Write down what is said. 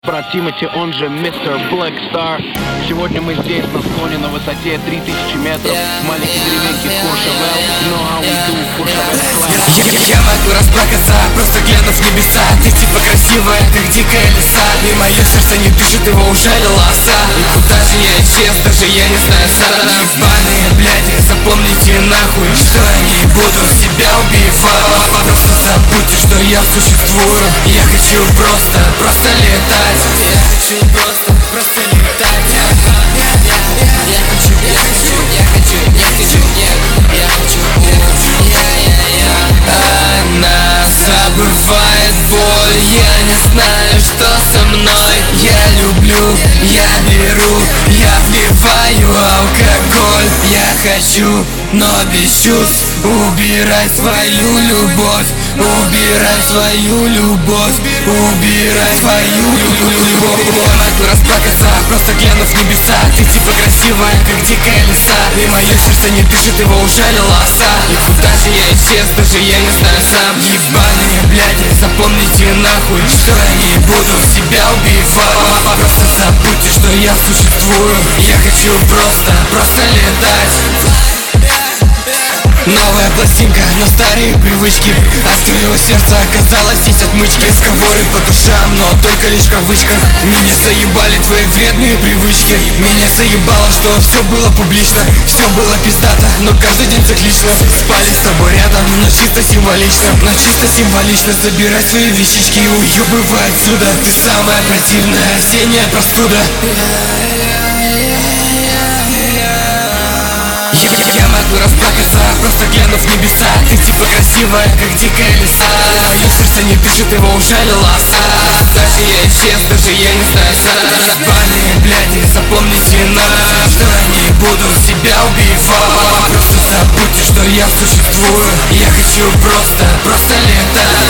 Брат Тимати, он же мистер Black Star. Сегодня мы здесь на склоне на высоте 3000 метров в маленькой деревеньке Куршавел. Know how we do, Куршавел. Я могу расплакаться, просто глянув в небеса. Ты типа красивая, как дикая лиса. И мое сердце не дышит, его ужалила оса. И куда же я исчез, даже я не знаю сам. Ебаные бляди, запомните нахуй, что я не буду себя убивать. Просто забудьте, что я существую. Я хочу просто летать. Я хочу просто летать. Я хочу. Она забывает боль, я не знаю, что со мной. Я люблю, я беру, я вливаю алкоголь. Я хочу, но без чувств, убирать свою любовь. Убирать свою любовь. Убирать свою любовь. Я могу расплакаться, просто глянув в небеса. Ты типа красивая, как дикая лиса. И мое сердце не дышит, его ужалила оса. И куда же я исчез, даже я не знаю сам. Ебаные бляди, запомните нахуй, что я не буду себя убивать. Просто забудьте, что я существую. Я хочу просто летать. Новая пластинка, но старые привычки. Открыло сердце, оказалось здесь отмычки. Разговоры по душам, но только лишь в кавычках. Меня заебали твои вредные привычки. Меня заебало, что все было публично. Все было пиздато, но каждый день циклично. Спали с тобой рядом, но чисто символично забирай свои вещички и уебывай отсюда. Ты самая противная осенняя простуда. Я могу расплакаться, просто глянув в небеса. Ты типа красивая, как дикая лиса. Мое сердце не дышит, его ужалила оса. Даже я исчез, даже я не знаю сам. Ебаные бляди, запомните нас, что я не буду себя убивать. Просто забудьте, что я существую. Я хочу просто летать.